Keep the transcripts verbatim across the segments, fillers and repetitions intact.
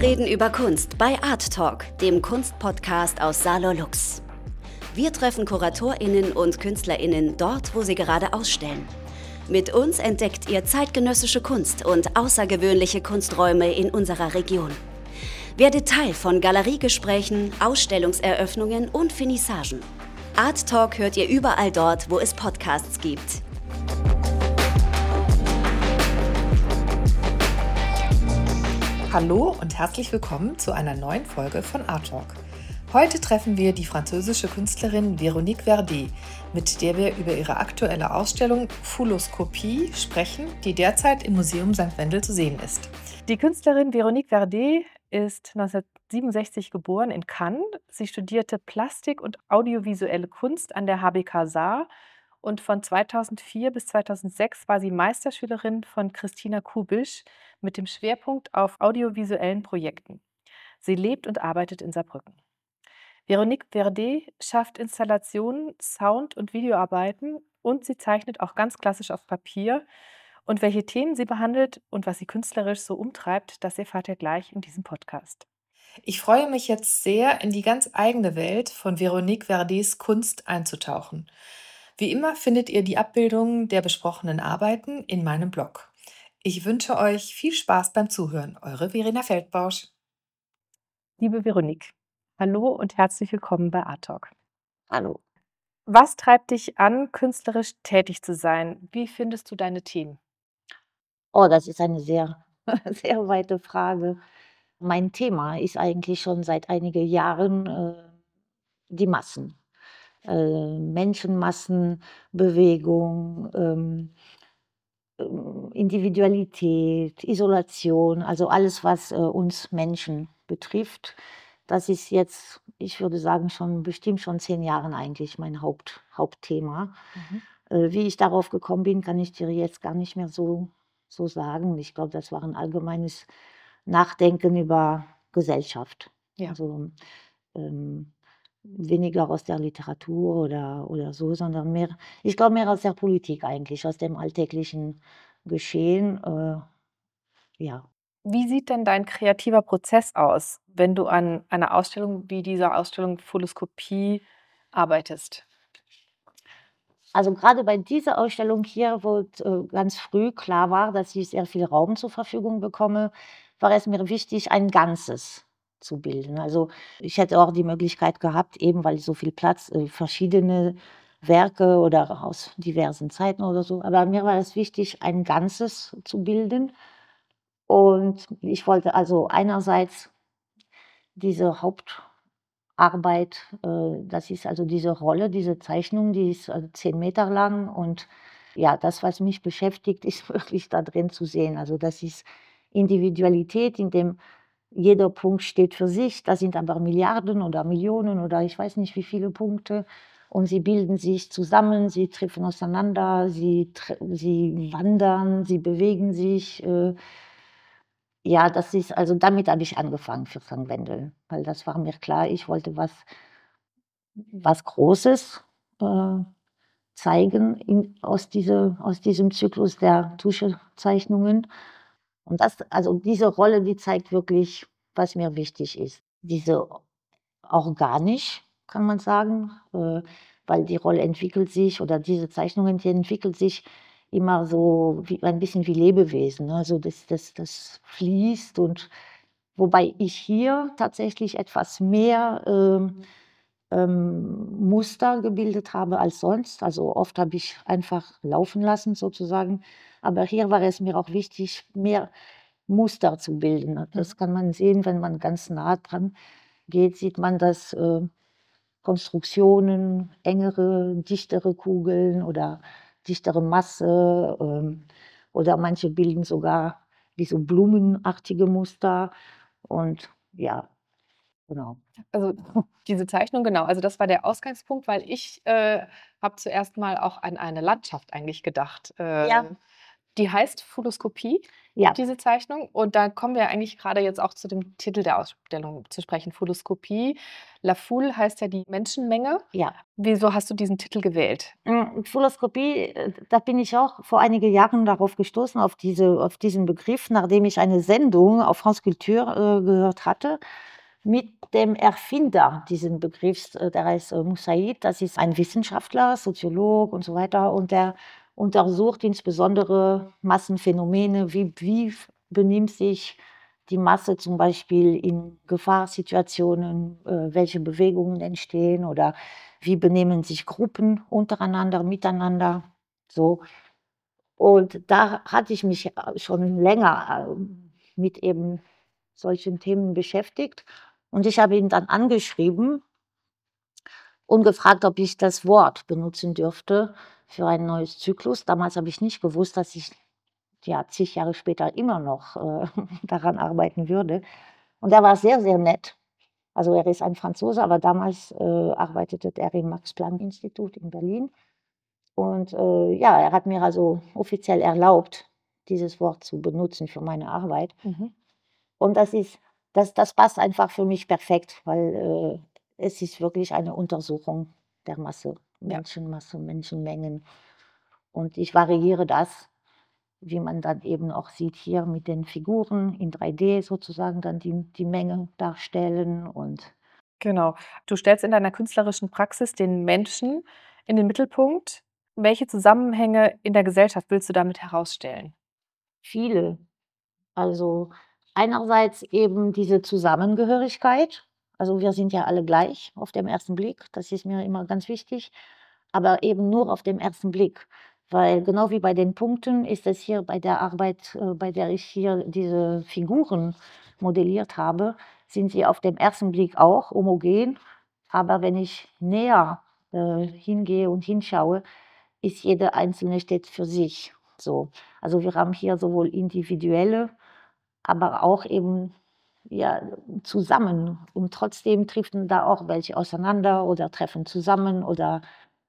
Wir reden über Kunst bei Art Talk, dem Kunstpodcast aus Salor Lux. Wir treffen KuratorInnen und KünstlerInnen dort, wo sie gerade ausstellen. Mit uns entdeckt ihr zeitgenössische Kunst und außergewöhnliche Kunsträume in unserer Region. Werde Teil von Galeriegesprächen, Ausstellungseröffnungen und Finissagen. Art Talk hört ihr überall dort, wo es Podcasts gibt. Hallo und herzlich willkommen zu einer neuen Folge von Art Talk. Heute treffen wir die französische Künstlerin Véronique Verdet, mit der wir über ihre aktuelle Ausstellung Fouloscopie sprechen, die derzeit im Museum Sankt Wendel zu sehen ist. Die Künstlerin Véronique Verdet ist neunzehnhundertsiebenundsechzig geboren in Cannes. Sie studierte Plastik und audiovisuelle Kunst an der H B K Saar und von zweitausendvier bis zweitausendsechs war sie Meisterschülerin von Christina Kubisch mit dem Schwerpunkt auf audiovisuellen Projekten. Sie lebt und arbeitet in Saarbrücken. Véronique Verdet schafft Installationen, Sound- und Videoarbeiten und sie zeichnet auch ganz klassisch auf Papier. Und welche Themen sie behandelt und was sie künstlerisch so umtreibt, das erfahrt ihr gleich in diesem Podcast. Ich freue mich jetzt sehr, in die ganz eigene Welt von Véronique Verdets Kunst einzutauchen. Wie immer findet ihr die Abbildungen der besprochenen Arbeiten in meinem Blog. Ich wünsche euch viel Spaß beim Zuhören. Eure Verena Feldbausch. Liebe Véronique, hallo und herzlich willkommen bei Art Talk. Hallo. Was treibt dich an, künstlerisch tätig zu sein? Wie findest du deine Themen? Oh, das ist eine sehr, sehr weite Frage. Mein Thema ist eigentlich schon seit einigen Jahren äh, die Massen. Äh, Menschenmassen, Bewegung, ähm, ähm, Individualität, Isolation, also alles, was äh, uns Menschen betrifft. Das ist jetzt, ich würde sagen, schon bestimmt schon zehn Jahren eigentlich mein Haupt, Hauptthema. Mhm. Äh, wie ich darauf gekommen bin, kann ich dir jetzt gar nicht mehr so, so sagen. Ich glaube, das war ein allgemeines Nachdenken über Gesellschaft. Ja. Also ähm, weniger aus der Literatur oder, oder so, sondern mehr, ich glaube, mehr aus der Politik eigentlich, aus dem alltäglichen Geschehen. Äh, ja. Wie sieht denn dein kreativer Prozess aus, wenn du an einer Ausstellung wie dieser Ausstellung Fouloscopie arbeitest? Also gerade bei dieser Ausstellung hier, wo äh, ganz früh klar war, dass ich sehr viel Raum zur Verfügung bekomme, war es mir wichtig, ein Ganzes zu bilden. Also ich hätte auch die Möglichkeit gehabt, eben weil so viel Platz, äh, verschiedene Werke oder aus diversen Zeiten oder so, aber mir war es wichtig, ein Ganzes zu bilden. Und ich wollte also einerseits diese Hauptarbeit, äh, das ist also diese Rolle, diese Zeichnung, die ist also zehn Meter lang und ja, das, was mich beschäftigt, ist wirklich da drin zu sehen. Also das ist Individualität, in dem jeder Punkt steht für sich. Das sind aber Milliarden oder Millionen oder ich weiß nicht wie viele Punkte. Und sie bilden sich zusammen, sie treffen auseinander, sie, tre- sie wandern, sie bewegen sich. Äh, ja, das ist, also damit habe ich angefangen für Sankt Wendel, weil das war mir klar, ich wollte was, was Großes äh, zeigen in, aus, diese, aus diesem Zyklus der Tuschezeichnungen. Und das, also diese Rolle, die zeigt wirklich, was mir wichtig ist. Diese organisch, kann man sagen, äh, weil die Rolle entwickelt sich oder diese Zeichnungen, die entwickelt sich immer so wie, ein bisschen wie Lebewesen. Ne? Also das, das, das fließt und wobei ich hier tatsächlich etwas mehr ähm, ähm, Muster gebildet habe als sonst. Also oft habe ich einfach laufen lassen sozusagen. Aber hier war es mir auch wichtig, mehr Muster zu bilden. Das kann man sehen, wenn man ganz nah dran geht, sieht man, dass äh, Konstruktionen, engere, dichtere Kugeln oder dichtere Masse ähm, oder manche bilden sogar wie so blumenartige Muster. Und ja, genau. Also diese Zeichnung, genau, also das war der Ausgangspunkt, weil ich äh, habe zuerst mal auch an eine Landschaft eigentlich gedacht. Ja. Ähm, Die heißt Phooloskopie, Ja, diese Zeichnung. Und da kommen wir eigentlich gerade jetzt auch zu dem Titel der Ausstellung zu sprechen, Phooloskopie. La Foule heißt ja die Menschenmenge. ja. Wieso hast du diesen Titel gewählt? Hm, Phooloskopie, äh, da bin ich auch vor einigen Jahren darauf gestoßen, auf diese auf diesen Begriff, nachdem ich eine Sendung auf France Culture, äh, gehört hatte mit dem Erfinder diesen Begriffs, äh, der heißt, äh, Moussaïd. Das ist ein Wissenschaftler, Soziolog und so weiter und der untersucht insbesondere Massenphänomene, wie wie f benimmt sich die Masse zum Beispiel in Gefahrsituationen, äh, welche Bewegungen entstehen oder wie benehmen sich Gruppen untereinander, miteinander, so. Und da hatte ich mich, äh, schon länger, ähm, mit eben solchen Themen beschäftigt und ich habe ihn dann angeschrieben und gefragt, ob ich das Wort benutzen dürfte für ein neues Zyklus. Damals habe ich nicht gewusst, dass ich, ja, zig Jahre später immer noch, äh, daran arbeiten würde. Und er war sehr, sehr nett. Also, er ist ein Franzose, aber damals, äh, arbeitete er im Max-Planck-Institut in Berlin. Und, äh, ja, er hat mir also offiziell erlaubt, dieses Wort zu benutzen für meine Arbeit. Mhm. Und das ist das das passt einfach für mich perfekt, weil, äh, es ist wirklich eine Untersuchung der Masse, Ja. Menschenmasse, Menschenmengen. Und ich variiere das, wie man dann eben auch sieht hier mit den Figuren in drei D sozusagen dann die die Menge darstellen und Genau. Du stellst in deiner künstlerischen Praxis den Menschen in den Mittelpunkt. Welche Zusammenhänge in der Gesellschaft willst du damit herausstellen? viele. Also, einerseits eben diese Zusammengehörigkeit. Also, wir sind ja alle gleich auf dem ersten Blick. Das ist mir immer ganz wichtig, aber eben nur auf dem ersten Blick. Weil genau wie bei den Punkten ist es hier bei der Arbeit, äh, bei der ich hier diese Figuren modelliert habe, sind sie auf dem ersten Blick auch homogen. Aber wenn ich näher, äh, hingehe und hinschaue, ist jede einzelne steht für sich, so. Also, wir haben hier sowohl individuelle, aber auch eben, ja, zusammen. Und trotzdem treffen da auch welche auseinander oder treffen zusammen oder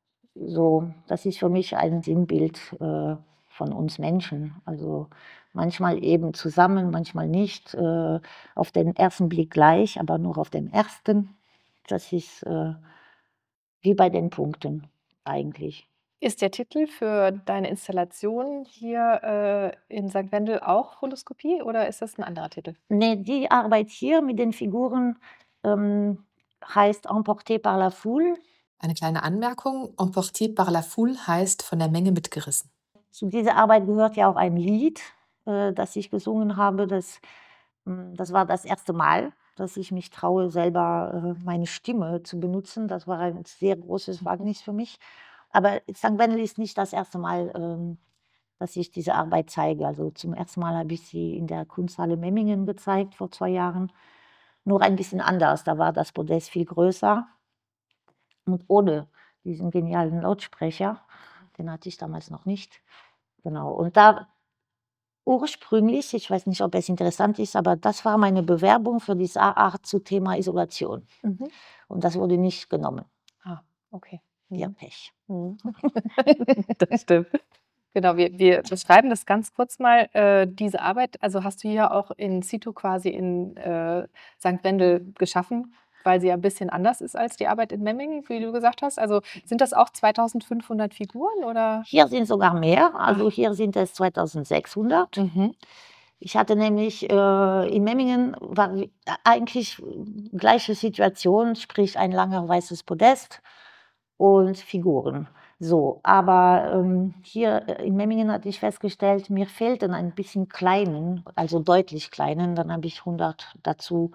so. Das ist für mich ein Sinnbild, äh, von uns Menschen. Also, manchmal eben zusammen, manchmal nicht, äh, auf den ersten Blick gleich, aber nur auf dem ersten. Das ist, äh, wie bei den Punkten eigentlich. Ist der Titel für deine Installation hier, äh, in Sankt Wendel auch Holoskopie oder ist das 'n anderer Titel? Ne, die Arbeit hier mit den Figuren, ähm, heißt Emporté par la foule. Eine kleine Anmerkung: Emporté par la foule heißt von der Menge mitgerissen. Zu dieser Arbeit gehört ja auch ein Lied, äh, das ich gesungen habe. Das hm, das war das erste Mal, dass ich mich traue, selber, äh, meine Stimme zu benutzen. Das war ein sehr großes Wagnis für mich. Aber Sankt Wendel ist nicht das erste Mal, ähm, dass ich diese Arbeit zeige. Also, zum ersten Mal habe ich sie in der Kunsthalle Memmingen gezeigt vor zwei Jahren, nur ein bisschen anders. Da war das Podest viel größer und ohne diesen genialen Lautsprecher. Den hatte ich damals noch nicht. Genau. Und da ursprünglich, ich weiß nicht, ob es interessant ist, aber das war meine Bewerbung für diese Art zu Thema Isolation. Mhm. Und das wurde nicht genommen. Ah, okay. Ja, Mhm. Pech. Mhm. Das stimmt. Genau, wir wir beschreiben das ganz kurz mal, äh, diese Arbeit. Also, hast du hier auch in situ quasi in, äh, Sankt Wendel geschaffen, weil sie ja 'n bisschen anders ist als die Arbeit in Memmingen, wie du gesagt hast. Also, sind das auch zweitausendfünfhundert Figuren oder? Hier sind sogar mehr. Also, Ach. hier sind es zweitausendsechshundert. Mhm. Ich hatte nämlich, äh in Memmingen war wi eigentlich gleiche Situation, sprich ein langer weißes Podest und Figuren. So, aber, ähm, hier, äh, in Memmingen hatte ich festgestellt, mir fehlten ein bisschen kleinen, also deutlich kleinen. Dann habe ich hundert dazu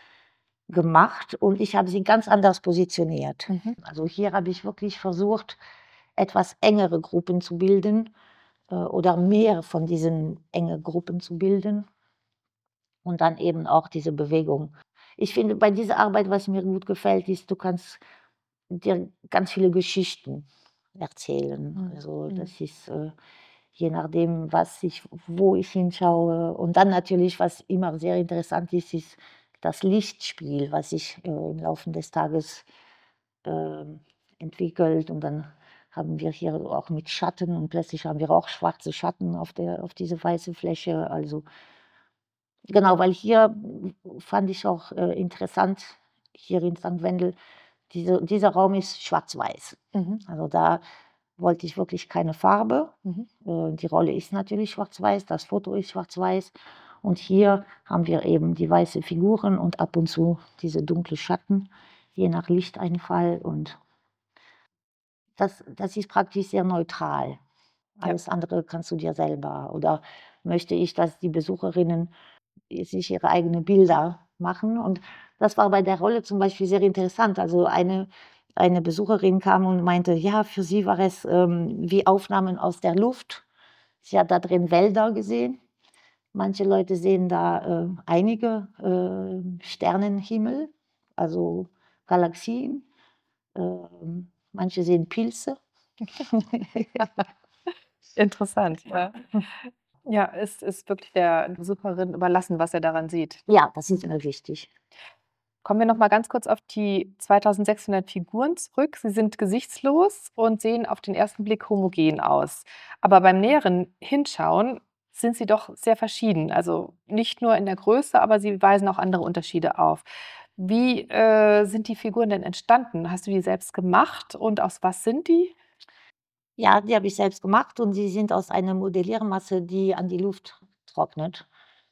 gemacht und ich habe sie ganz anders positioniert. Mhm. Also, hier habe ich wirklich versucht, etwas engere Gruppen zu bilden, äh, oder mehr von diesen enge Gruppen zu bilden und dann eben auch diese Bewegung. Ich finde, bei dieser Arbeit, was mir gut gefällt, ist, du kannst dir ganz viele Geschichten erzählen. Mhm. Also, Mhm. das ist, äh, je nachdem, was ich wo ich hinschaue. Und dann natürlich, was immer sehr interessant ist, ist das Lichtspiel, was sich, äh, im Laufe des Tages, ähm, entwickelt und dann haben wir hier auch mit Schatten und plötzlich haben wir auch schwarze Schatten auf der auf diese weiße Fläche. Also genau, weil hier fand ich auch äh, interessant, hier in Sankt Wendel, diese, dieser Raum ist schwarz-weiß. Mhm. Also da wollte ich wirklich keine Farbe. Mhm. Äh, Die Rolle ist natürlich schwarz-weiß, das Foto ist schwarz-weiß. Und hier haben wir eben die weiße Figuren und ab und zu diese dunkle Schatten, je nach Lichteinfall. Und das, das ist praktisch sehr neutral. Ja. Alles andere kannst du dir selber. Oder möchte ich, dass die Besucherinnen sich ihre eigenen Bilder machen. Und das war bei der Rolle zum Beispiel sehr interessant. Also eine, eine Besucherin kam und meinte, ja, für sie war es ähm, wie Aufnahmen aus der Luft. Sie hat da drin Wälder gesehen. Manche Leute sehen da äh, einige äh, Sternenhimmel, also Galaxien. Ähm, manche sehen Pilze. Interessant, ja. Ja, es ist wirklich der Besucherin überlassen, was er daran sieht. Ja, das ist mir wichtig. Kommen wir noch mal ganz kurz auf die zweitausendsechshundert Figuren zurück. Sie sind gesichtslos und sehen auf den ersten Blick homogen aus. Aber beim näheren Hinschauen sind sie doch sehr verschieden. Also nicht nur in der Größe, aber sie weisen auch andere Unterschiede auf. Wie äh, sind die Figuren denn entstanden? Hast du die selbst gemacht und aus was sind die? Ja, die habe ich selbst gemacht und sie sind aus einer Modelliermasse, die an die Luft trocknet.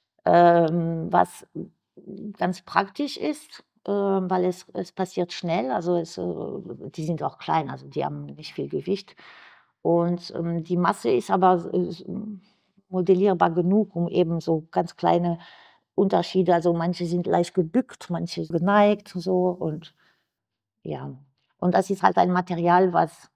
Ähm, was ganz praktisch ist, äh, weil es, es passiert schnell. Also es, äh, die sind auch klein, also die haben nicht viel Gewicht. Und ähm, die Masse ist aber äh, modellierbar genug, um eben so ganz kleine Unterschiede, also manche sind leicht gebückt, manche geneigt, so und ja. Und das ist halt ein Material, was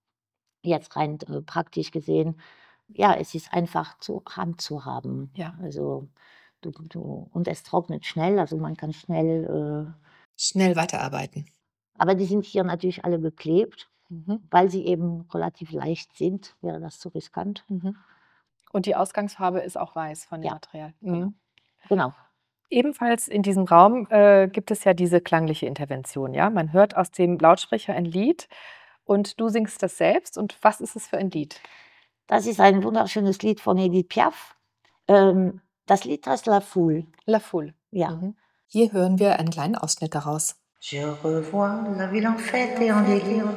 jetzt rein äh, praktisch gesehen, ja, es ist einfach zur Hand zu haben. Ja. Also du, du, und es trocknet schnell, also man kann schnell, äh, Schnell weiterarbeiten. aber die sind hier natürlich alle geklebt, Mhm. weil sie eben relativ leicht sind, wäre das zu riskant. Mhm. Und die Ausgangsfarbe ist auch weiß von dem Ja. Material. Genau. Mhm. Genau. Ebenfalls in diesem Raum äh, gibt es ja diese klangliche Intervention. Ja? Man hört aus dem Lautsprecher ein Lied und du singst das selbst. Und was ist es für ein Lied? Das ist ein wunderschönes Lied von Edith Piaf. Ähm, das Lied heißt La Foule. La Foule. Ja. Mhm. Hier hören wir einen kleinen Ausschnitt daraus. Je revois la ville en fête et en délire,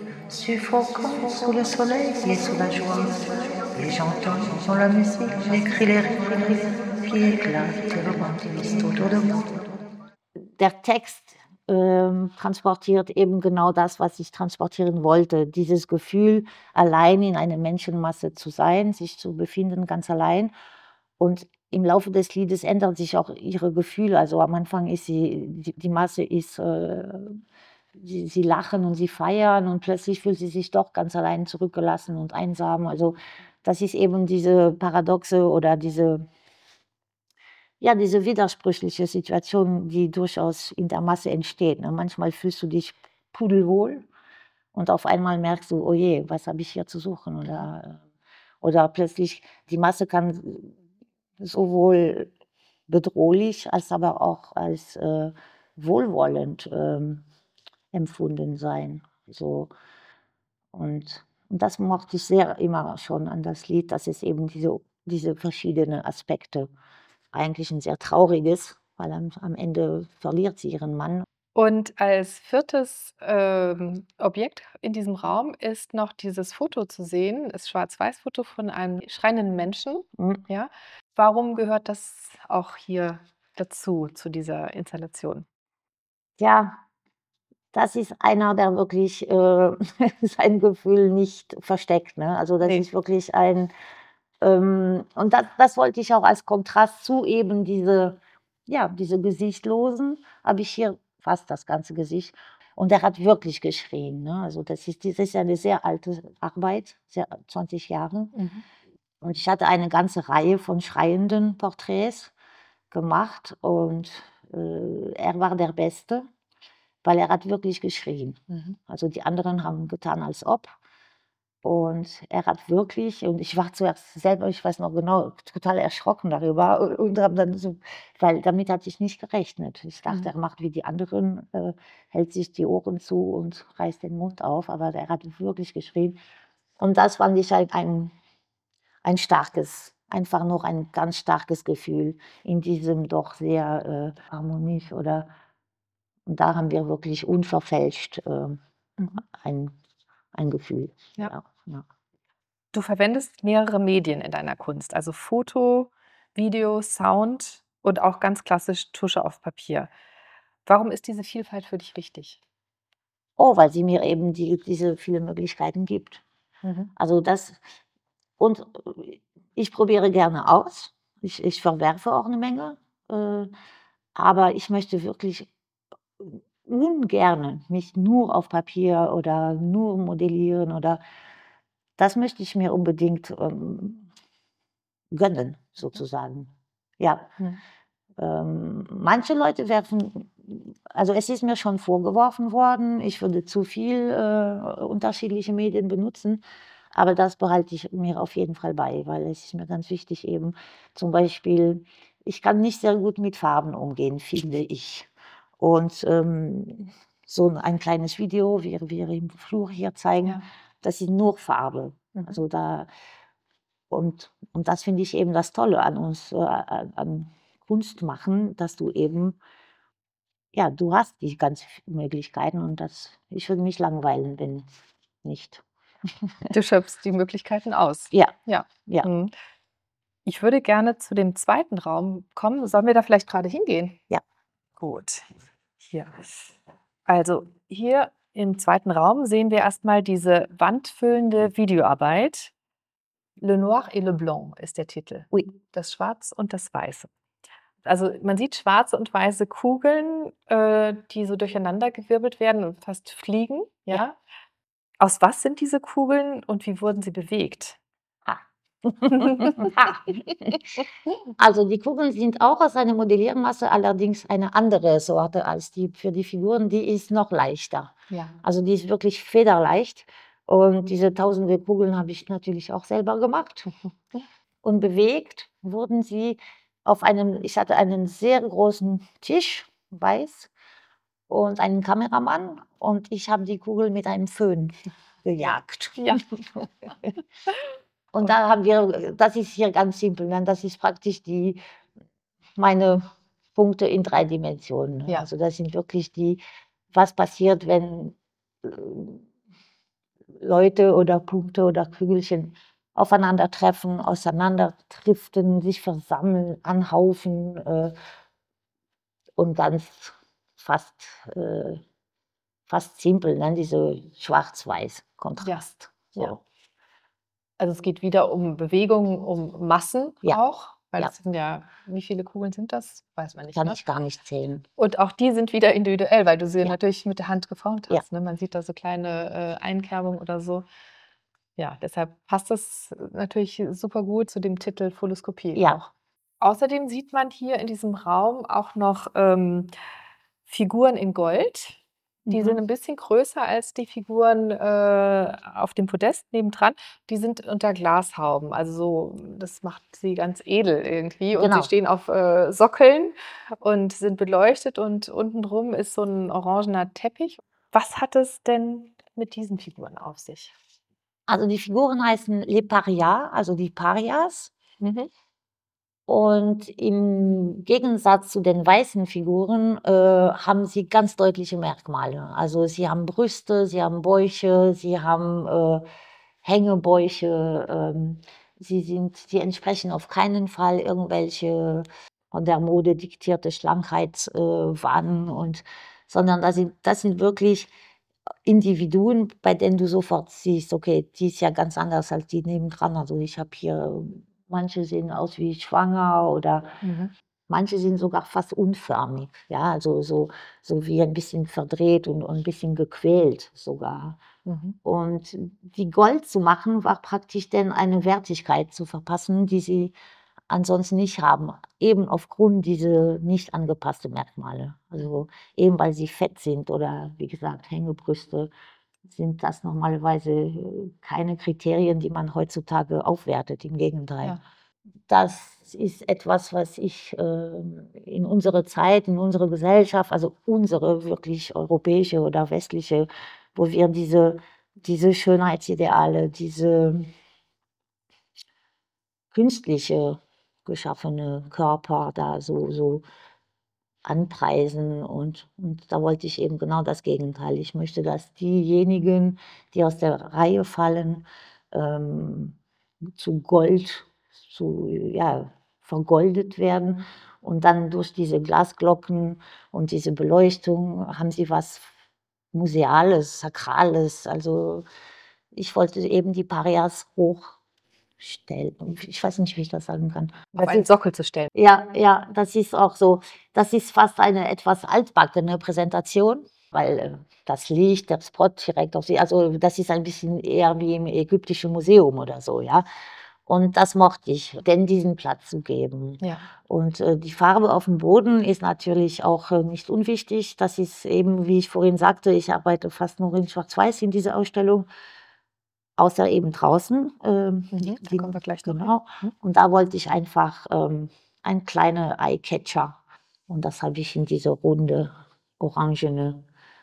suffocant sous le soleil et sous la joie. Et j'entends dans la musique les cris, les rires qui éclatent et rebondissent autour de moi. Der Text ähm, transportiert eben genau das, was ich transportieren wollte. Dieses Gefühl, allein in einer Menschenmasse zu sein, sich zu befinden, ganz allein. Und im Laufe des Liedes ändern sich auch ihre Gefühle. Also am Anfang ist sie, die, die Masse ist, äh, sie, sie lachen und sie feiern und plötzlich fühlt sie sich doch ganz allein zurückgelassen und einsam. Also das ist eben diese Paradoxe oder diese, ja, diese widersprüchliche Situation, die durchaus in der Masse entsteht. Ne? Manchmal fühlst du dich pudelwohl und auf einmal merkst du, oh je, was habe ich hier zu suchen? Oder, oder plötzlich, die Masse kann sowohl bedrohlich als aber auch als äh, wohlwollend ähm, empfunden sein. So. Und, und das mochte ich sehr immer schon an das Lied, dass es eben diese, diese verschiedenen Aspekte, eigentlich ein sehr trauriges, weil am, am Ende verliert sie ihren Mann. Und als viertes ähm, Objekt in diesem Raum ist noch dieses Foto zu sehen, das Schwarz-Weiß-Foto von einem schreienden Menschen. Mhm. Ja? Warum gehört das auch hier dazu, zu dieser Installation? Ja, das ist einer, der wirklich äh, sein Gefühl nicht versteckt. Ne? Also das Nee. ist wirklich ein, ähm, und das, das wollte ich auch als Kontrast zu eben diese, ja, diese Gesichtlosen, habe ich hier fast das ganze Gesicht. Und er hat wirklich geschrien. Ne? Also das ist, das ist eine sehr alte Arbeit, sehr, zwanzig Jahre. Mhm. Und ich hatte eine ganze Reihe von schreienden Porträts gemacht und äh, er war der Beste, weil er hat wirklich geschrien. Mhm. Also die anderen haben getan, als ob. Und er hat wirklich, und ich war zuerst selber, ich weiß noch genau, total erschrocken darüber und habe dann so, weil damit hatte ich nicht gerechnet. Ich dachte, Mhm. er macht wie die anderen, äh, hält sich die Ohren zu und reißt den Mund auf, aber er hat wirklich geschrien. Und das fand ich halt ein, ein starkes, einfach noch ein ganz starkes Gefühl in diesem doch sehr äh, harmonisch oder, und da haben wir wirklich unverfälscht äh, Mhm. ein, ein Gefühl. Ja. Ja, ja. Du verwendest mehrere Medien in deiner Kunst, also Foto, Video, Sound und auch ganz klassisch Tusche auf Papier. Warum ist diese Vielfalt für dich wichtig? Oh, weil sie mir eben die, diese viele Möglichkeiten gibt. Mhm. Also das, und äh, ich probiere gerne aus. Ich, ich verwerfe auch eine Menge. Äh, aber ich möchte wirklich ungerne mich nur auf Papier oder nur modellieren oder das möchte ich mir unbedingt ähm, gönnen, sozusagen. Ja. Mhm. Ähm, manche Leute werfen, also es ist mir schon vorgeworfen worden, ich würde zu viel äh, unterschiedliche Medien benutzen, aber das behalte ich mir auf jeden Fall bei, weil es ist mir ganz wichtig eben, zum Beispiel, ich kann nicht sehr gut mit Farben umgehen, finde ich. Und ähm, so ein kleines Video, wie wir im Flur hier zeigen, Ja. das ist nur Farbe. Mhm. Also da, und, und das finde ich eben das Tolle an uns, äh, an, an Kunst machen, dass du eben, ja, du hast die ganzen Möglichkeiten und das, ich würde mich langweilen, wenn nicht. Du schöpfst die Möglichkeiten aus. Ja, Ja. ja. Mhm. Ich würde gerne zu dem zweiten Raum kommen. Sollen wir da vielleicht gerade hingehen? Ja. Gut. Hier. Also hier im zweiten Raum sehen wir erstmal diese wandfüllende Videoarbeit. Le Noir et le Blanc ist der Titel. Oui. Das Schwarz und das Weiße. Also man sieht schwarze und weiße Kugeln, äh, die so durcheinandergewirbelt werden und fast fliegen. Ja? Ja. Aus was sind diese Kugeln und wie wurden sie bewegt? Ha. Also die Kugeln sind auch aus einer Modelliermasse, allerdings eine andere Sorte als die für die Figuren, die ist noch leichter. Ja. Also die ist wirklich federleicht und diese tausende Kugeln habe ich natürlich auch selber gemacht. Und bewegt wurden sie auf einem, ich hatte einen sehr großen Tisch, weiß, und einen Kameramann und ich habe die Kugel mit einem Föhn gejagt. Ja. Und da haben wir, das ist hier ganz simpel, ne? Das ist praktisch die, meine Punkte in drei Dimensionen. Ja. Also das sind wirklich die, was passiert, wenn äh, Leute oder Punkte oder Kügelchen aufeinandertreffen, auseinanderdriften, sich versammeln, anhaufen äh, und ganz fast, äh, fast simpel, ne? Diese Schwarz-Weiß-Kontrast. So. Ja. Also es geht wieder um Bewegungen, um Massen Ja. auch, weil Ja. das sind ja, wie viele Kugeln sind das? Weiß man nicht. Kann Ne? ich gar nicht zählen. Und auch die sind wieder individuell, weil du sie Ja. natürlich mit der Hand geformt Ja. hast. Ne? Man sieht da so kleine äh, Einkerbungen oder so. Ja, deshalb passt das natürlich super gut zu dem Titel Foloskopie Ja. auch. Außerdem sieht man hier in diesem Raum auch noch ähm, Figuren in Gold. Die Mhm. sind ein bisschen größer als die Figuren äh, auf dem Podest nebendran. Die sind unter Glashauben. Also so, das macht sie ganz edel irgendwie. Und Genau. sie stehen auf äh, Sockeln und sind beleuchtet und untenrum ist so ein orangener Teppich. Was hat es denn mit diesen Figuren auf sich? Also die Figuren heißen Les Parias, also die Parias. Mhm. Und im Gegensatz zu den weißen Figuren äh, haben sie ganz deutliche Merkmale. Also sie haben Brüste, sie haben Bäuche, sie haben äh, Hängebäuche. Ähm, sie sind, sie entsprechen auf keinen Fall irgendwelche von der Mode diktierte Schlankheitswahnen äh, und sondern das sind, das sind wirklich Individuen, bei denen du sofort siehst, okay, die ist ja ganz anders als die nebendran. Also ich habe hier, manche sehen aus wie schwanger oder Mhm. manche sind sogar fast unförmig, ja, also so, so wie ein bisschen verdreht und, und ein bisschen gequält sogar. Mhm. Und die Gold zu machen, war praktisch dann eine Wertigkeit zu verpassen, die sie ansonsten nicht haben, eben aufgrund dieser nicht angepassten Merkmale. Also eben weil sie fett sind oder wie gesagt Hängebrüste. sind das normalerweise äh, keine Kriterien, die man heutzutage aufwertet. Im Gegenteil. Ja. Das ist etwas, was ich äh, in unserer Zeit, in unserer Gesellschaft, also unsere wirklich europäische oder westliche, wo wir diese, diese Schönheitsideale, diese künstliche geschaffene Körper da so, so anpreisen. Und, und da wollte ich eben genau das Gegenteil. Ich möchte, dass diejenigen, die aus der Reihe fallen, ähm, zu Gold, zu, ja, vergoldet werden. Und dann durch diese Glasglocken und diese Beleuchtung haben sie was Museales, Sakrales. Also ich wollte eben die Parias hochstellen. Ich weiß nicht, wie ich das sagen kann. Auf Das einen ist, Sockel zu stellen. ja, ja, das ist auch so, das ist fast eine etwas altbackene Präsentation, weil äh, das Licht, der Spot direkt auf sie, also das ist ein bisschen eher wie im Ägyptischen Museum oder so, ja. Und das mochte ich, denn diesen Platz zu geben. Ja. Und äh, die Farbe auf dem Boden ist natürlich auch äh, nicht unwichtig. Das ist eben, wie ich vorhin sagte, ich arbeite fast nur in Schwarz-Weiß in dieser Ausstellung, außer eben draußen. Ähm, Mhm, die, da die, kommen wir gleich noch hin. genau. Mhm. Und da wollte ich einfach ähm, ein kleiner Eye-Catcher. Und das habe ich in diese runde, orangene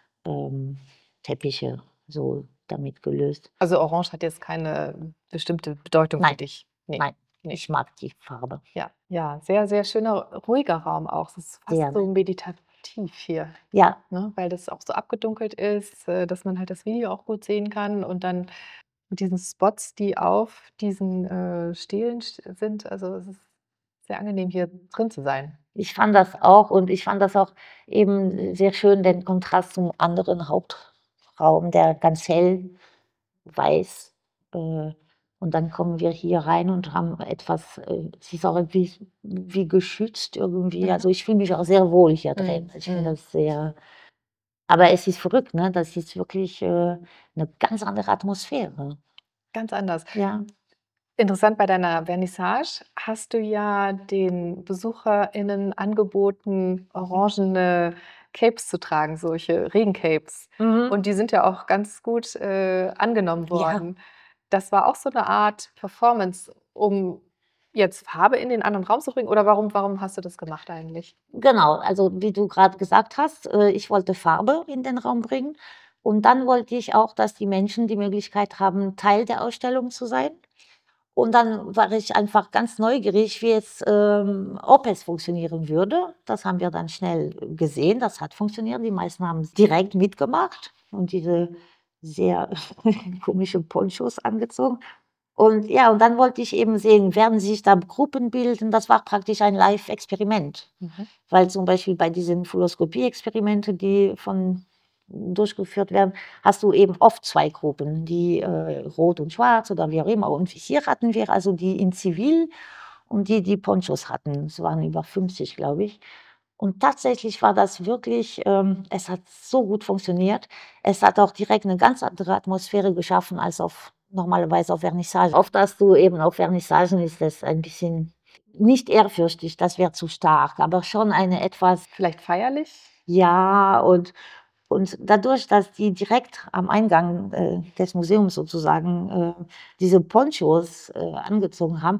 ähm, Teppiche so damit gelöst. Also Orange hat jetzt keine bestimmte Bedeutung für Nein, dich. Nee. nein, nee. ich mag die Farbe. Ja, ja, sehr, sehr schöner, ruhiger Raum auch. Es ist fast Sehr. so meditativ hier, Ja, ne? Weil das auch so abgedunkelt ist, äh, dass man halt das Video auch gut sehen kann und dann mit diesen Spots, die auf diesen äh, Stelen st- sind. Also es ist sehr angenehm, hier drin zu sein. ich fand das auch und ich fand das auch eben sehr schön, den Kontrast zum anderen Hauptraum, der ganz hell weiß. Äh, und dann kommen wir hier rein und haben etwas, äh, es ist auch irgendwie wie geschützt irgendwie. Mhm. Also ich fühle mich auch sehr wohl hier Mhm, drin. Ich finde mhm. das sehr, aber es ist verrückt, ne? Das ist wirklich äh, eine ganz andere Atmosphäre. Ganz anders. Ja, Interessant, bei deiner Vernissage hast du ja den BesucherInnen angeboten, orangene Capes zu tragen, solche Regencapes. mhm. Und die sind ja auch ganz gut äh, angenommen Ja. worden. Das war auch so eine Art Performance, um jetzt Farbe in den anderen Raum zu bringen? Oder warum, warum hast du das gemacht eigentlich? Genau, also wie du gerade gesagt hast, äh, ich wollte Farbe in den Raum bringen und dann wollte ich auch, dass die Menschen die Möglichkeit haben, Teil der Ausstellung zu sein. Und dann war ich einfach ganz neugierig, wie es, ähm, ob es funktionieren würde. Das haben wir dann schnell gesehen, das hat funktioniert. Die meisten haben es direkt mitgemacht und diese sehr komischen Ponchos angezogen. Und ja, und dann wollte ich eben sehen, werden sich da Gruppen bilden? Das war praktisch ein Live-Experiment. Mhm. Weil zum Beispiel bei diesen Fuloskopie-Experimente, die von durchgeführt werden, hast du eben oft zwei Gruppen, die äh, rot und schwarz oder wie auch immer. Und hier hatten wir also die in Zivil und die, die Ponchos hatten. Es waren über fünfzig, glaube ich. Und tatsächlich war das wirklich, ähm, es hat so gut funktioniert. Es hat auch direkt eine ganz andere Atmosphäre geschaffen als auf normalerweise auf Vernissagen. Oft hast du eben auf Vernissagen ist es ein bisschen nicht ehrfürchtig, das wäre zu stark, aber schon eine etwas, Vielleicht feierlich? ja, und, und dadurch, dass die direkt am Eingang äh, des Museums sozusagen äh, diese Ponchos äh, angezogen haben,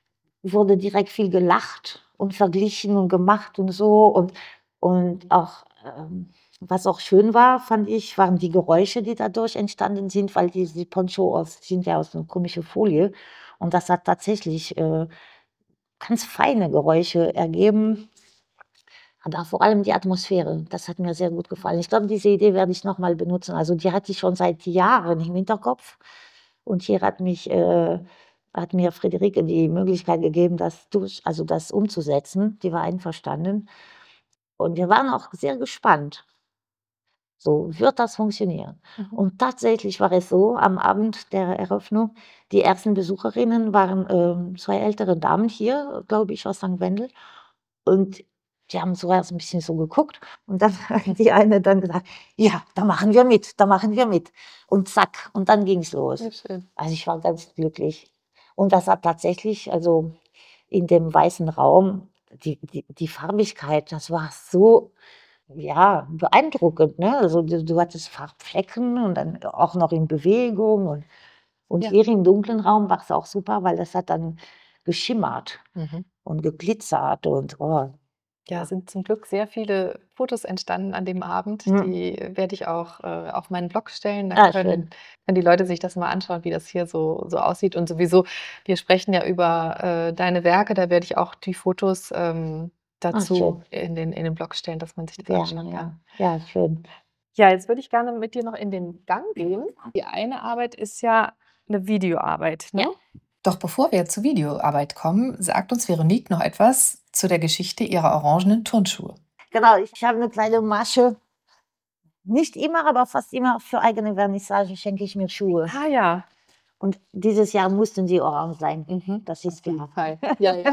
wurde direkt viel gelacht und verglichen und gemacht und so. Und, und auch, ähm, was auch schön war, fand ich, waren die Geräusche, die dadurch entstanden sind, weil die, die Poncho aus, sind ja aus einer komischen Folie. Und das hat tatsächlich äh, ganz feine Geräusche ergeben. Aber vor allem die Atmosphäre, das hat mir sehr gut gefallen. Ich glaube, diese Idee werde ich nochmal benutzen. Also die hatte ich schon seit Jahren im Hinterkopf. Und hier hat mich, äh, hat mir Friederike die Möglichkeit gegeben, das durch, also das umzusetzen. Die war einverstanden. Und wir waren auch sehr gespannt. So, wird das funktionieren? Mhm. Und tatsächlich war es so, am Abend der Eröffnung, die ersten Besucherinnen waren ähm, zwei ältere Damen hier, glaube ich, aus Sankt Wendel. Und die haben zuerst ein bisschen so geguckt und dann hat die eine dann gesagt, ja, da machen wir mit, da machen wir mit. Und zack, und dann ging es los. Ja, schön. Also ich war ganz glücklich. Und das hat tatsächlich, also in dem weißen Raum, die, die, die Farbigkeit, das war so ja, beeindruckend, ne? Also du, du hattest Farbflecken und dann auch noch in Bewegung und, und Ja. hier im dunklen Raum war es auch super, weil das hat dann geschimmert Mhm. und geglitzert und oh, Ja, ja. sind zum Glück sehr viele Fotos entstanden an dem Abend. Hm. Die werde ich auch äh, auf meinen Blog stellen. Da Ah, können, schön. können die Leute sich das mal anschauen, wie das hier so, so aussieht. Und sowieso, wir sprechen ja über äh, deine Werke. Da werde ich auch die Fotos ähm, Ah, dazu schön. in den, in den Blog stellen, dass man sich das Gerne, anschauen kann. ja. Ja, schön. Ja, jetzt würde ich gerne mit dir noch in den Gang gehen. Die eine Arbeit ist ja eine Videoarbeit, ne? Ja. Doch bevor wir zur Videoarbeit kommen, sagt uns Veronique noch etwas zu der Geschichte ihrer orangenen Turnschuhe. Genau, ich habe eine kleine Masche. Nicht immer, aber fast immer für eigene Vernissage schenke ich mir Schuhe. Ah ja. Und dieses Jahr mussten sie orange sein. Mhm. Das ist Auf jeden klar. Fall. Ja, ja.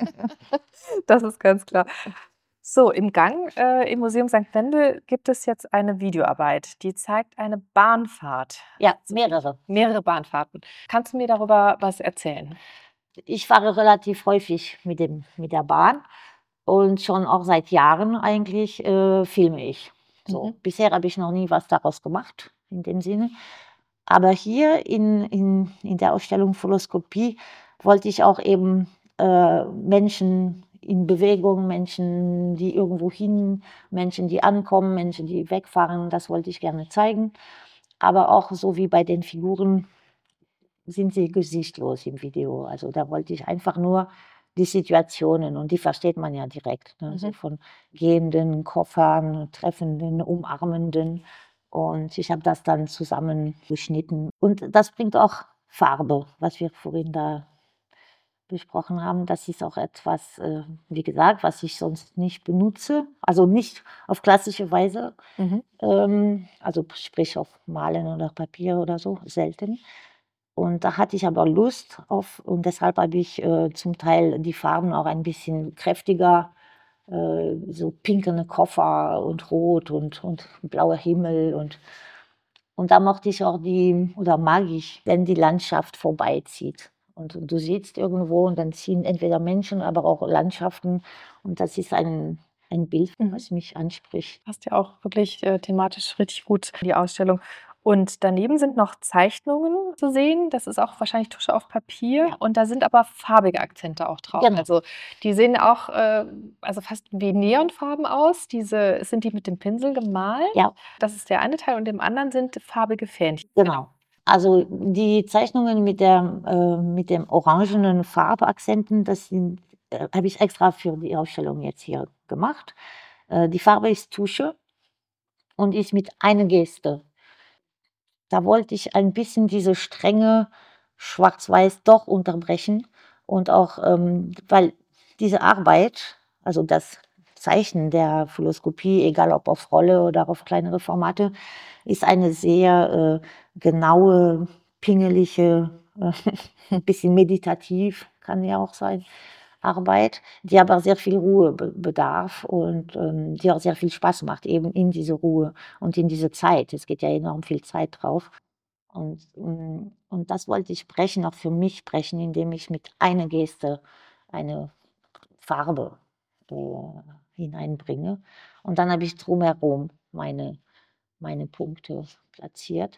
Das ist ganz klar. So, im Gang äh, im Museum Sankt Wendel gibt es jetzt eine Videoarbeit, die zeigt eine Bahnfahrt, Ja, mehrere. mehrere Bahnfahrten. Kannst du mir darüber was erzählen? Ich fahre relativ häufig mit, dem, mit der Bahn und schon auch seit Jahren eigentlich äh, filme ich. So. Mhm. Bisher habe ich noch nie was daraus gemacht, in dem Sinne. Aber hier in, in, in der Ausstellung Fuloskopie wollte ich auch eben äh, Menschen in Bewegung, Menschen, die irgendwo hin, Menschen, die ankommen, Menschen, die wegfahren, das wollte ich gerne zeigen. Aber auch so wie bei den Figuren sind sie gesichtlos im Video. Also da wollte ich einfach nur die Situationen und die versteht man ja direkt. Ne? So Mhm. von Gehenden, Koffern, Treffenden, Umarmenden. Und ich habe das dann zusammengeschnitten. Und das bringt auch Farbe, was wir vorhin da besprochen haben. Das ist auch etwas, äh, wie gesagt, was ich sonst nicht benutze. Also nicht auf klassische Weise. Mhm. Ähm, also sprich auf Malen oder Papier oder so, selten. Und da hatte ich aber Lust auf und deshalb habe ich äh, zum Teil die Farben auch ein bisschen kräftiger, äh, so pinkene Koffer und rot und, und blauer Himmel und und da mochte ich auch die oder mag ich, wenn die Landschaft vorbeizieht. Und du sitzt irgendwo und dann ziehen entweder Menschen, aber auch Landschaften und das ist ein ein Bild, Mhm. was mich anspricht. Passt ja auch wirklich äh, thematisch richtig gut in die Ausstellung. Und daneben sind noch Zeichnungen zu sehen. Das ist auch wahrscheinlich Tusche auf Papier. Ja. Und da sind aber farbige Akzente auch drauf. Genau. Also die sehen auch äh, also fast wie Neonfarben aus. Diese, sind die mit dem Pinsel gemalt? Ja. Das ist der eine Teil. Und im anderen sind farbige Fähnchen. Genau. Also die Zeichnungen mit, der, äh, mit dem orangenen Farbakzenten, das sind, äh, habe ich extra für die Ausstellung jetzt hier gemacht. Äh, die Farbe ist Tusche und ist mit einer Geste. Da wollte ich ein bisschen diese strenge Schwarz-Weiß doch unterbrechen und auch, ähm, weil diese Arbeit, also das Zeichnen der Fuloskopie, egal ob auf Rolle oder auf kleinere Formate, ist eine sehr äh, genaue, pingelige, äh, ein bisschen meditativ, kann ja auch sein, Arbeit, die aber sehr viel Ruhe be bedarf und ähm, die auch sehr viel Spaß macht, eben in diese Ruhe und in diese Zeit. Es geht ja enorm viel Zeit drauf. Und, mm, und das wollte ich brechen, auch für mich brechen, indem ich mit einer Geste eine Farbe äh, hineinbringe. Und dann habe ich drumherum meine, meine Punkte platziert.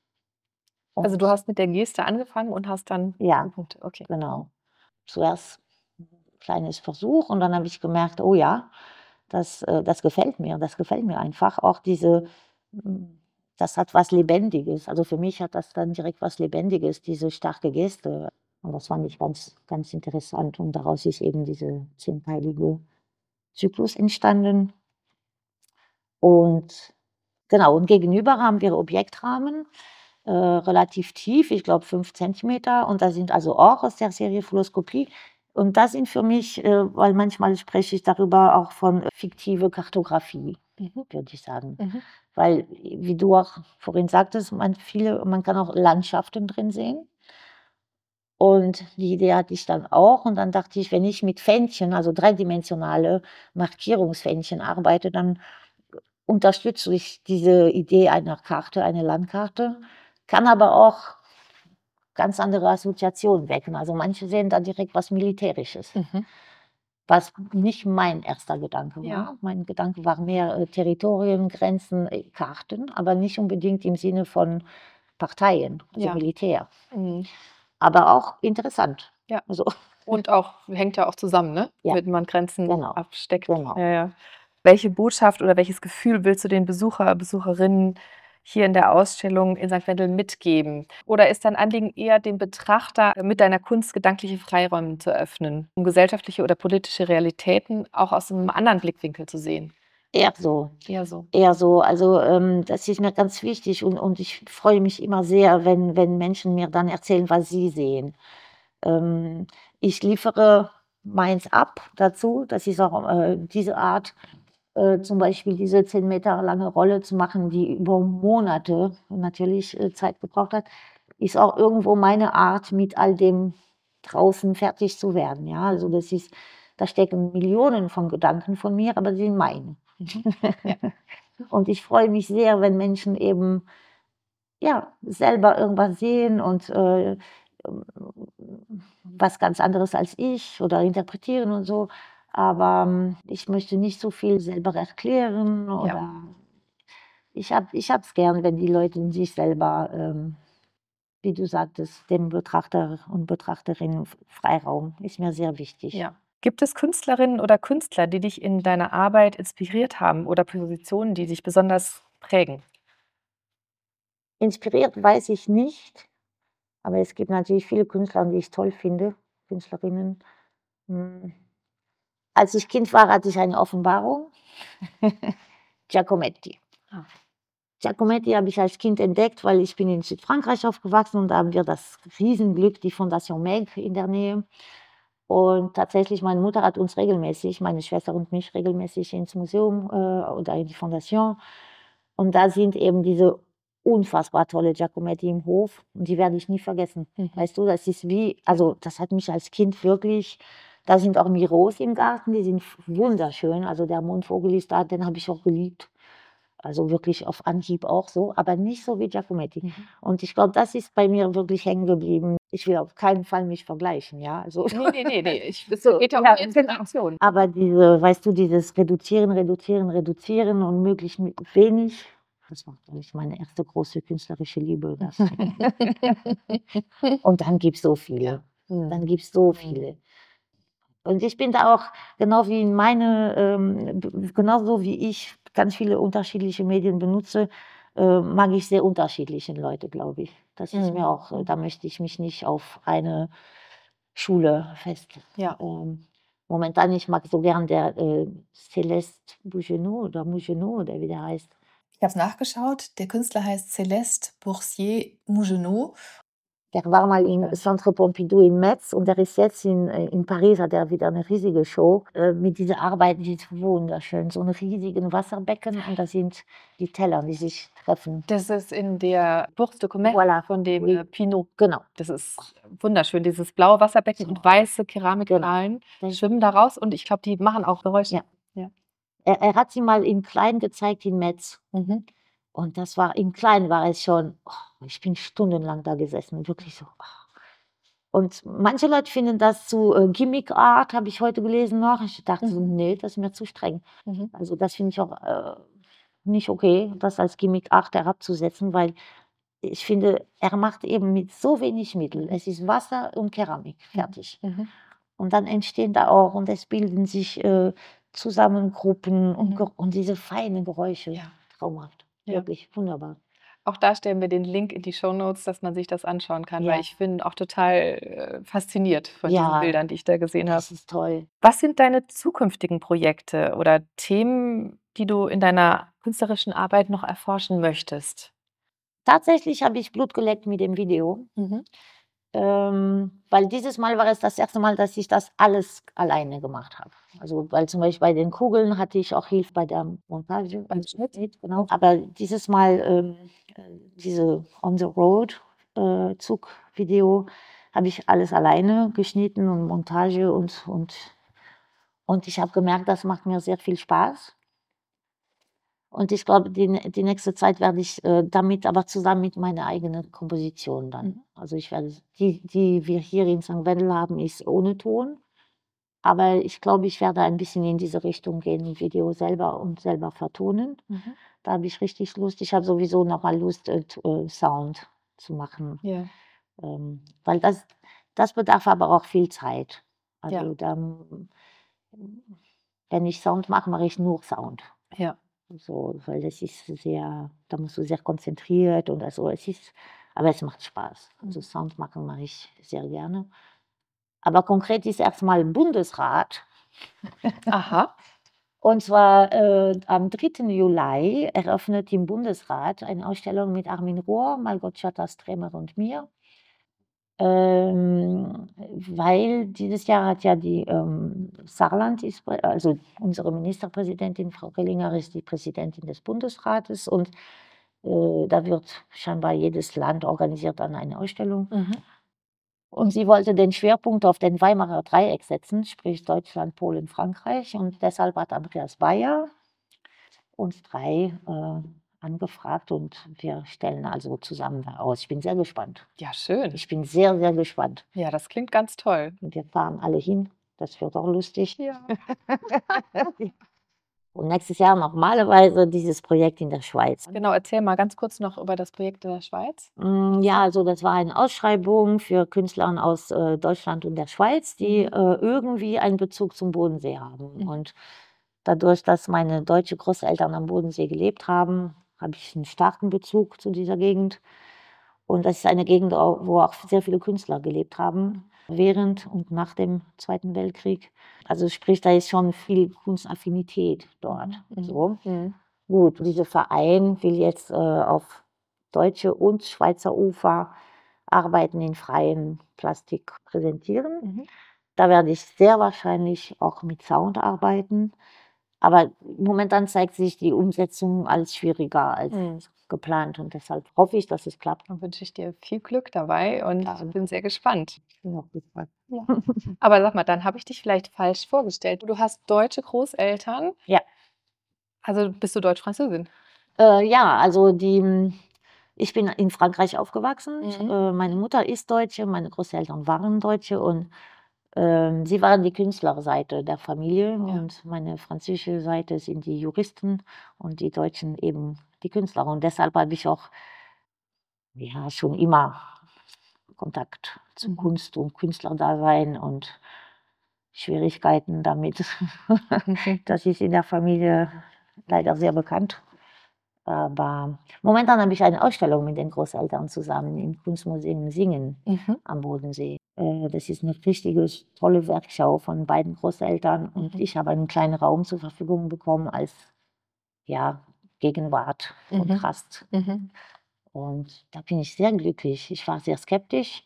Also Und du hast mit der Geste angefangen und hast dann ja, die Punkte. Okay. genau. Zuerst ein kleines Versuch und dann habe ich gemerkt, oh ja, das, äh, das gefällt mir, das gefällt mir einfach. Auch diese, mm, das hat was Lebendiges. Also für mich hat das dann direkt was Lebendiges, diese starke Geste. Und das fand ich ganz, ganz interessant. Und daraus ist eben diese zehnteilige Zyklus entstanden. Und genau, und gegenüber haben wir Objektrahmen, äh, relativ tief, ich glaube fünf Zentimeter. Und da sind also auch aus der Serie Fuloskopie. Und das sind für mich, äh, weil manchmal spreche ich darüber auch von äh, fiktive Kartografie, Mhm. würde ich sagen. Mhm. Weil, wie du auch vorhin sagtest, man, viele, man kann auch Landschaften drin sehen. Und die Idee hatte ich dann auch. Und dann dachte ich, wenn ich mit Fähnchen, also dreidimensionale Markierungsfähnchen arbeite, dann unterstütze ich diese Idee einer Karte, einer Landkarte, kann aber auch ganz andere Assoziationen wecken. Also manche sehen da direkt was Militärisches. Mhm. was nicht mein erster Gedanke war. Ja. Mein Gedanke war mehr äh, Territorien, Grenzen, äh, Karten, aber nicht unbedingt im Sinne von Parteien, also Ja. Militär. Mhm. Aber auch interessant. Ja. Also, Und auch hängt ja auch zusammen, ne? Ja. Mit man Grenzen Genau. absteckt. Genau. Ja, ja. Welche Botschaft oder welches Gefühl willst du den Besucher, Besucherinnen hier in der Ausstellung in Sankt Wendel mitgeben? Oder ist dein Anliegen eher, dem Betrachter mit deiner Kunst gedankliche Freiräume zu öffnen, um gesellschaftliche oder politische Realitäten auch aus einem anderen Blickwinkel zu sehen? eher so. Eher so. Eher so. Also ähm, das ist mir ganz wichtig und, und ich freue mich immer sehr, wenn, wenn Menschen mir dann erzählen, was sie sehen. Ähm, ich liefere meins ab dazu. Das ist auch äh, diese Art, äh, zum Beispiel diese zehn Meter lange Rolle zu machen, die über Monate natürlich äh, Zeit gebraucht hat, ist auch irgendwo meine Art, mit all dem draußen fertig zu werden. Ja, also das ist, da stecken Millionen von Gedanken von mir, aber sie sind meine. Ja. Und ich freue mich sehr, wenn Menschen eben ja, selber irgendwas sehen und äh, was ganz anderes als ich oder interpretieren und so. Aber ähm, ich möchte nicht so viel selber erklären oder ich habe ich es gern, wenn die Leute in sich selber, ähm, wie du sagtest, dem Betrachter und Betrachterinnen Freiraum ist mir sehr wichtig. Ja. Gibt es Künstlerinnen oder Künstler, die dich in deiner Arbeit inspiriert haben oder Positionen, die dich besonders prägen? Inspiriert weiß ich nicht, aber es gibt natürlich viele Künstler, die ich toll finde, Künstlerinnen. Hm. Als ich Kind war, hatte ich eine Offenbarung. Giacometti. Ah. Giacometti habe ich als Kind entdeckt, weil ich bin in Südfrankreich aufgewachsen und da haben wir das Riesenglück, die Fondation Meg in der Nähe. Und tatsächlich, meine Mutter hat uns regelmäßig, meine Schwester und mich, regelmäßig ins Museum äh, oder in die Fondation. Und da sind eben diese unfassbar tolle Giacometti im Hof und die werde ich nie vergessen. Mhm. Weißt du, das ist wie, also das hat mich als Kind wirklich, da sind auch Miros im Garten, die sind wunderschön. Also der Mondvogel ist da, den habe ich auch geliebt. Also wirklich auf Anhieb auch so, aber nicht so wie Giacometti. Mhm. Und ich glaube, das ist bei mir wirklich hängen geblieben. Ich will auf keinen Fall mich vergleichen, ja. Also, Nee, nee, nee, nee. Ich, es So, geht ja um ja, die genau. Inspiration. aber diese, weißt du, dieses Reduzieren, Reduzieren, Reduzieren und möglichst mit wenig, das war, glaube ich, meine erste große künstlerische Liebe. Das. Und dann gibt es so viele. Ja. Dann gibt es so viele. Und ich bin da auch, genau wie in meine, ähm, b- genauso wie ich ganz viele unterschiedliche Medien benutze, äh, mag ich sehr unterschiedliche Leute, glaube ich. Das ist Mhm. mir auch, äh, da möchte ich mich nicht auf eine Schule fest. Ja. Ähm, momentan, ich mag so gern der äh, Céleste Bougenot oder Mougenot oder wie der heißt. Ich habe es nachgeschaut. Der Künstler heißt Céleste Boursier-Mougenot. Der war mal im Ja. Centre Pompidou in Metz und der ist jetzt in, äh, in Paris, hat er wieder eine riesige Show äh, mit dieser Arbeit, die ist wunderschön. So ein riesigen Wasserbecken und da sind die Teller, die sich treffen. Das ist in der Bourse de Commerce Voilà. von dem Oui. äh, Pinot. Genau. Das ist wunderschön, dieses blaue Wasserbecken So. und weiße Keramikperlen Das- schwimmen da raus und ich glaube, die machen auch Geräusche. Ja. Ja. Er, er hat sie mal in klein gezeigt in Metz. Mhm. Und das war, in klein war es schon, oh, ich bin stundenlang da gesessen, wirklich so. Oh. Und manche Leute finden das zu äh, Gimmick-Art, habe ich heute gelesen noch. Ich dachte, so, Mhm. nee, das ist mir zu streng. Mhm. Also das finde ich auch äh, nicht okay, das als Gimmick-Art herabzusetzen, weil ich finde, er macht eben mit so wenig Mittel. Es ist Wasser und Keramik, fertig. Mhm. Und dann entstehen da auch, und es bilden sich äh, zusammen Gruppen und, Mhm. Ge- und diese feinen Geräusche. Ja. Traumhaft. Ja. Wirklich wunderbar. Auch da stellen wir den Link in die Shownotes, dass man sich das anschauen kann, Ja. weil ich bin auch total äh, fasziniert von Ja. diesen Bildern, die ich da gesehen habe. Das ist toll. Was sind deine zukünftigen Projekte oder Themen, die du in deiner künstlerischen Arbeit noch erforschen möchtest? Tatsächlich habe ich Blut geleckt mit dem Video, ähm, weil dieses Mal war es das erste Mal, dass ich das alles alleine gemacht habe. Also, weil zum Beispiel bei den Kugeln hatte ich auch Hilfe bei der Montage, Beim Schnitt? genau. Aber dieses Mal, ähm, äh, diese On the Road äh, Zugvideo, habe ich alles alleine geschnitten und Montage und, und, und ich habe gemerkt, das macht mir sehr viel Spaß. Und ich glaube, die, nä- die nächste Zeit werde ich äh, damit aber zusammen mit meiner eigenen Komposition dann. Mhm. Also ich werde, die, die wir hier in Sankt Wendel haben, ist ohne Ton. Aber ich glaube, ich werde ein bisschen in diese Richtung gehen, Video selber und selber vertonen. Mhm. Da habe ich richtig Lust. Ich habe sowieso noch mal Lust, äh, t- äh, Sound zu machen. Ja. Ähm, weil das, das bedarf aber auch viel Zeit. Ja. Also dann, wenn ich Sound mache, mache ich nur Sound. Ja. So, weil das ist sehr, da musst du sehr konzentriert und also es ist, aber es macht Spaß. Also Mhm. Sound machen mache ich sehr gerne. Aber konkret ist erstmal Bundesrat. Aha. Und zwar äh, am dritten Juli eröffnet im Bundesrat eine Ausstellung mit Armin Rohr, Margot Schatter-Stremer und mir. Ähm, weil dieses Jahr hat ja die ähm, Saarland, ist, prä- also unsere Ministerpräsidentin, Frau Kellinger, ist die Präsidentin des Bundesrates und äh, da wird scheinbar jedes Land organisiert dann eine Ausstellung. Mhm. Und sie wollte den Schwerpunkt auf den Weimarer Dreieck setzen, sprich Deutschland, Polen, Frankreich. Und deshalb hat Andreas Bayer uns drei äh, angefragt und wir stellen also zusammen da aus. Ich bin sehr gespannt. Ja, schön. Ich bin sehr, sehr gespannt. Ja, das klingt ganz toll. Und wir fahren alle hin. Das wird auch lustig. Ja. Und nächstes Jahr normalerweise dieses Projekt in der Schweiz. Genau, erzähl mal ganz kurz noch über das Projekt in der Schweiz. Mm, Ja, also das war eine Ausschreibung für Künstler aus äh, Deutschland und der Schweiz, die Mhm. äh, irgendwie einen Bezug zum Bodensee haben. Mhm. Und dadurch, dass meine deutsche Großeltern am Bodensee gelebt haben, habe ich einen starken Bezug zu dieser Gegend. Und das ist eine Gegend, au- wo auch sehr viele Künstler gelebt haben, während und nach dem Zweiten Weltkrieg. Also sprich, da ist schon viel Kunstaffinität dort. Mhm. So. Mhm. Gut, dieser Verein will jetzt äh, auf deutsche und Schweizer Ufer Arbeiten in freien Plastik präsentieren. Mhm. Da werde ich sehr wahrscheinlich auch mit Sound arbeiten. Aber momentan zeigt sich die Umsetzung als schwieriger als Mhm. geplant und deshalb hoffe ich, dass es klappt. Dann wünsche ich dir viel Glück dabei und Ja. bin sehr gespannt. Ich bin auch gespannt. Ja. Aber sag mal, dann habe ich dich vielleicht falsch vorgestellt. Du hast deutsche Großeltern. Ja. Also bist du Deutsch-Französin? Äh, ja, also die, ich bin in Frankreich aufgewachsen. Mhm. Äh, meine Mutter ist Deutsche, meine Großeltern waren Deutsche und ähm, sie waren die Künstlerseite der Familie Ja. und meine französische Seite sind die Juristen und die Deutschen eben die Künstler. Und deshalb habe ich auch ja, schon immer Kontakt zu Mhm. Kunst und Künstlerdasein und Schwierigkeiten damit. Das ist in der Familie leider sehr bekannt. Aber momentan habe ich eine Ausstellung mit den Großeltern zusammen im Kunstmuseum Singen Mhm. am Bodensee. Äh, Das ist eine richtige tolle Werkschau von beiden Großeltern und Mhm. ich habe einen kleinen Raum zur Verfügung bekommen als ja, Gegenwart, Mhm. Kontrast. Mhm. Und da bin ich sehr glücklich. Ich war sehr skeptisch,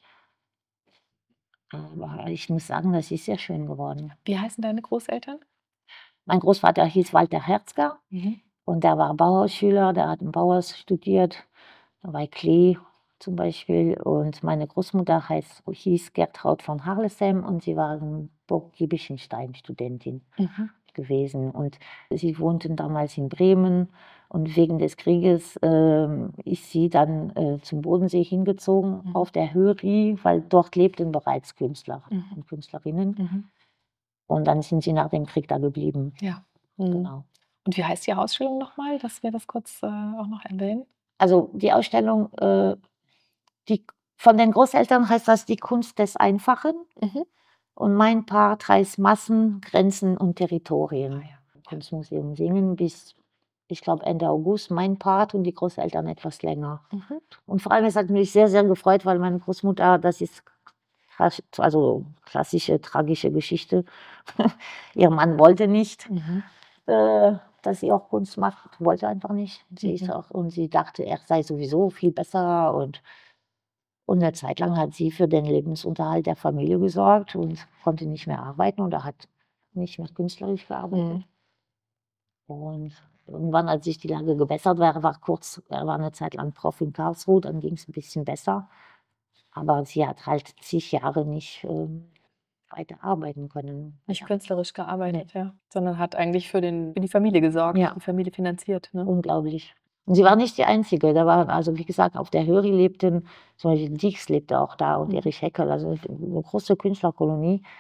aber ich muss sagen, das ist sehr schön geworden. Wie heißen deine Großeltern? Mein Großvater hieß Walter Herzger Mhm. und der war Bauhausschüler, der hat im Bauhaus studiert, bei Klee zum Beispiel. Und meine Großmutter heißt, hieß Gertraud von Harlesem und sie war eine Burg Giebichenstein-Studentin Mhm. gewesen. Und sie wohnten damals in Bremen und wegen des Krieges ähm, ist sie dann äh, zum Bodensee hingezogen Mhm. auf der Höri, weil dort lebten bereits Künstler Mhm. und Künstlerinnen. Mhm. Und dann sind sie nach dem Krieg da geblieben. Ja. Mhm. Genau. Und wie heißt die Ausstellung nochmal, dass wir das kurz äh, auch noch erwähnen? Also die Ausstellung, äh, die, von den Großeltern heißt das die Kunst des Einfachen. Mhm. Und mein Part heißt Massen, Grenzen und Territorien. Ah, ja. Kunstmuseum Singen bis, ich glaube, Ende August mein Part und die Großeltern etwas länger. Mhm. Und vor allem, es hat mich sehr, sehr gefreut, weil meine Großmutter, das ist krass- also klassische, tragische Geschichte. Ihr Mann wollte nicht, Mhm. äh, dass sie auch Kunst macht, wollte einfach nicht. Sie ist Mhm. auch, und sie dachte, er sei sowieso viel besser. Und, und eine Zeit lang hat sie für den Lebensunterhalt der Familie gesorgt und konnte nicht mehr arbeiten oder hat nicht mehr künstlerisch gearbeitet. Mhm. Und irgendwann, als sich die Lage gebessert war, war kurz, er war eine Zeit lang Prof in Karlsruhe, dann ging es ein bisschen besser. Aber sie hat halt zig Jahre nicht ähm, weiter arbeiten können. Nicht Ja, künstlerisch gearbeitet, ja. Sondern hat eigentlich für, den, für die Familie gesorgt, Ja. die Familie finanziert. Ne? unglaublich. Und sie war nicht die Einzige. Da waren, also wie gesagt, auf der Höri lebten, zum Beispiel Dix lebte auch da und Mhm. Erich Heckel, also eine große Künstlerkolonie. Mhm.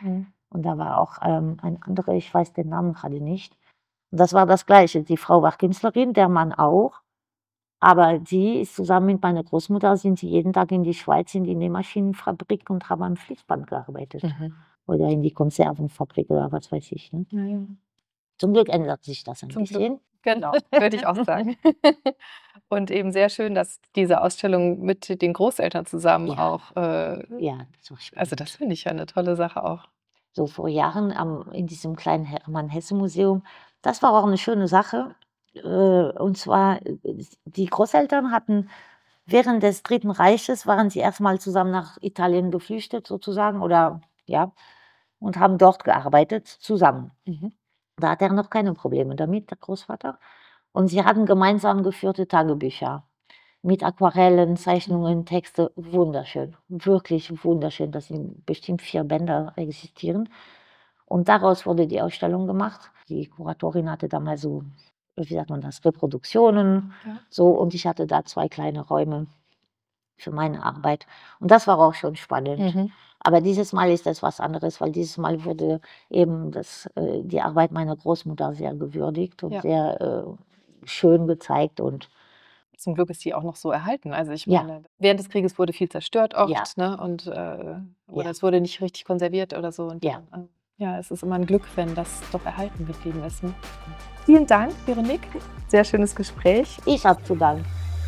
Und da war auch ähm, ein anderer, ich weiß den Namen gerade nicht. Und das war das Gleiche. Die Frau war Künstlerin, der Mann auch. Aber die ist zusammen mit meiner Großmutter, sind sie jeden Tag in die Schweiz in die Nähmaschinenfabrik und haben am Fließband gearbeitet. Mhm. Oder in die Konservenfabrik oder was weiß ich. Ne? Ja, ja. Zum Glück ändert sich das ein Zum Glück. bisschen. Genau, würde ich auch sagen. Und eben sehr schön, dass diese Ausstellung mit den Großeltern zusammen Ja. auch, äh, Ja, das war spannend. also das finde ich ja eine tolle Sache auch. So vor Jahren am, in diesem kleinen Hermann-Hesse-Museum. Das war auch eine schöne Sache. Äh, Und zwar, äh, die Großeltern hatten während des Dritten Reiches, waren sie erstmal zusammen nach Italien geflüchtet sozusagen oder ja, und haben dort gearbeitet zusammen. Mhm. Da hat er noch keine Probleme damit, der Großvater. Und sie hatten gemeinsam geführte Tagebücher mit Aquarellen, Zeichnungen, Texte. Wunderschön, wirklich wunderschön. Das sind bestimmt vier Bänder existieren. Und daraus wurde die Ausstellung gemacht. Die Kuratorin hatte damals so, wie sagt man das, Reproduktionen. Ja. So, und ich hatte da zwei kleine Räume für meine Arbeit. Und das war auch schon spannend. Mhm. Aber dieses Mal ist das was anderes, weil dieses Mal wurde eben das, äh, die Arbeit meiner Großmutter sehr gewürdigt und Ja. sehr äh, schön gezeigt. Und Zum Glück ist die auch noch so erhalten. Also ich Ja. meine, während des Krieges wurde viel zerstört oft, Ja. ne? Und äh, oder Ja. es wurde nicht richtig konserviert oder so. Und Ja. dann, äh, ja, es ist immer ein Glück, wenn das doch erhalten geblieben ist. Ne? Vielen Dank, Veronique. Sehr schönes Gespräch. ich habe zu danken.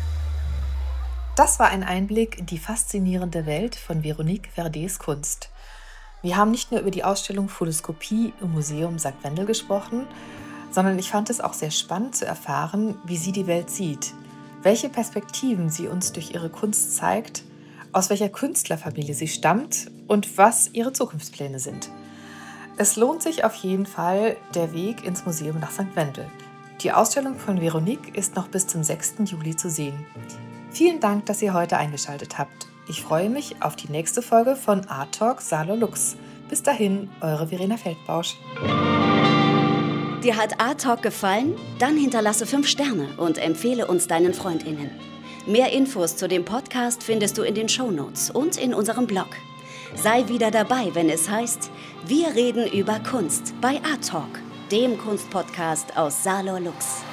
Das war ein Einblick in die faszinierende Welt von Veronique Verdets Kunst. Wir haben nicht nur über die Ausstellung Fuloskopie im Museum Sankt Wendel gesprochen, sondern ich fand es auch sehr spannend zu erfahren, wie sie die Welt sieht, welche Perspektiven sie uns durch ihre Kunst zeigt, aus welcher Künstlerfamilie sie stammt und was ihre Zukunftspläne sind. Es lohnt sich auf jeden Fall der Weg ins Museum nach Sankt Wendel. Die Ausstellung von Veronique ist noch bis zum sechsten Juli zu sehen. Vielen Dank, dass ihr heute eingeschaltet habt. Ich freue mich auf die nächste Folge von Art Talk Salo Lux. Bis dahin, eure Verena Feldbausch. Dir hat Art Talk gefallen? Dann hinterlasse fünf Sterne und empfehle uns deinen FreundInnen. Mehr Infos zu dem Podcast findest du in den Shownotes und in unserem Blog. Sei wieder dabei, wenn es heißt, wir reden über Kunst bei Art Talk, dem Kunstpodcast aus Salo Lux.